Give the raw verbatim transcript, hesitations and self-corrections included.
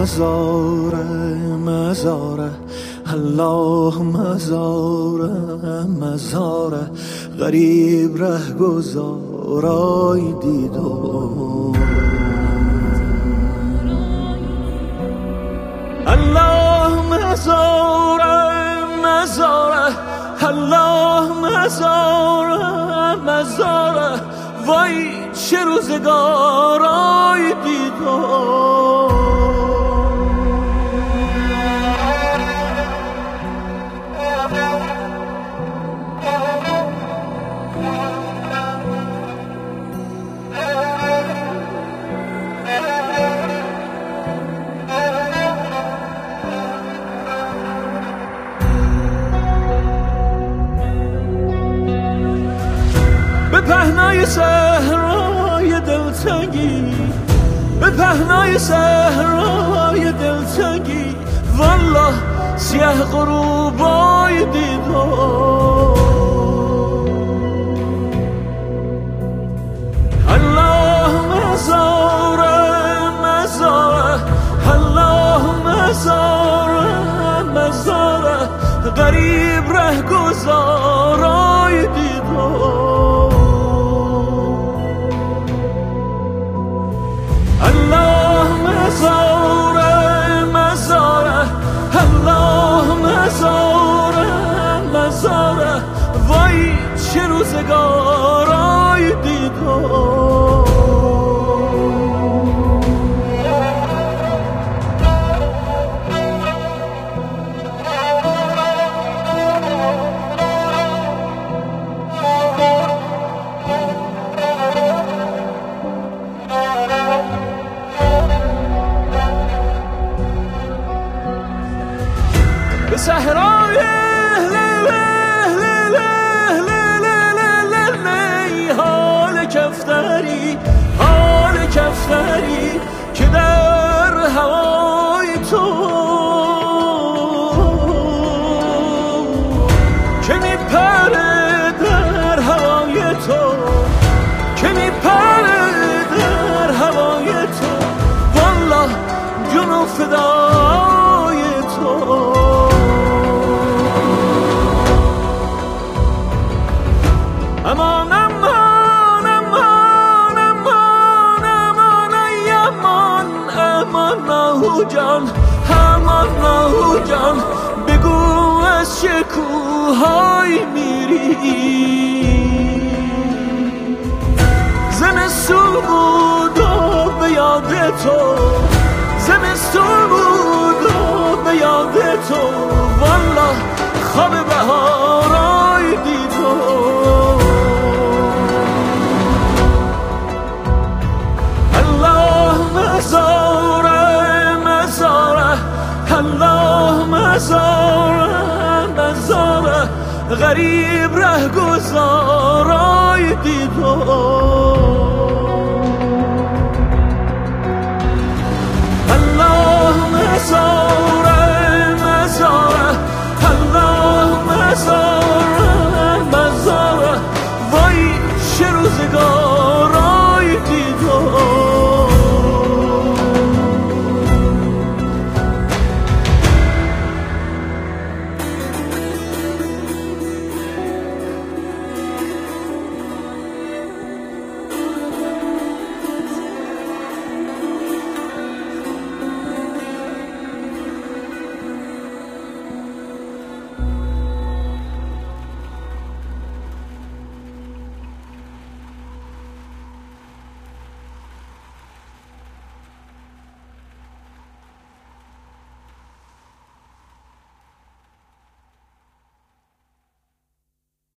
مزاره مزاره الله مزاره مزاره غریب ره گذارای دیدم الله مزاره مزاره الله مزاره مزاره وای چه روزگارای دیدم به پهنای صحرای دلتنگی به پهنای صحرای دلتنگی والله سیه غروبای دیدم الله مزاره مزاره الله مزاره مزاره غریب ره گذارای دیدم الله مزاره مزاره الله مزاره مزاره وای چه روزگارای دیدم به صحرای حال کفتری حال کفتری که در هوای تو که میپره در هوای تو که میپره در هوای تو والله جنو فدای تو امان امان امان امان امان ای امان امان نهو جان امان نهو جان بگو از چه کوه‌های میری زمستون بود و به یاد تو زمستون بود و به یاد تو والله خواب بهارای دیدم مزاره مزاره الله مزاره مزاره غریب ره گذارای دیدم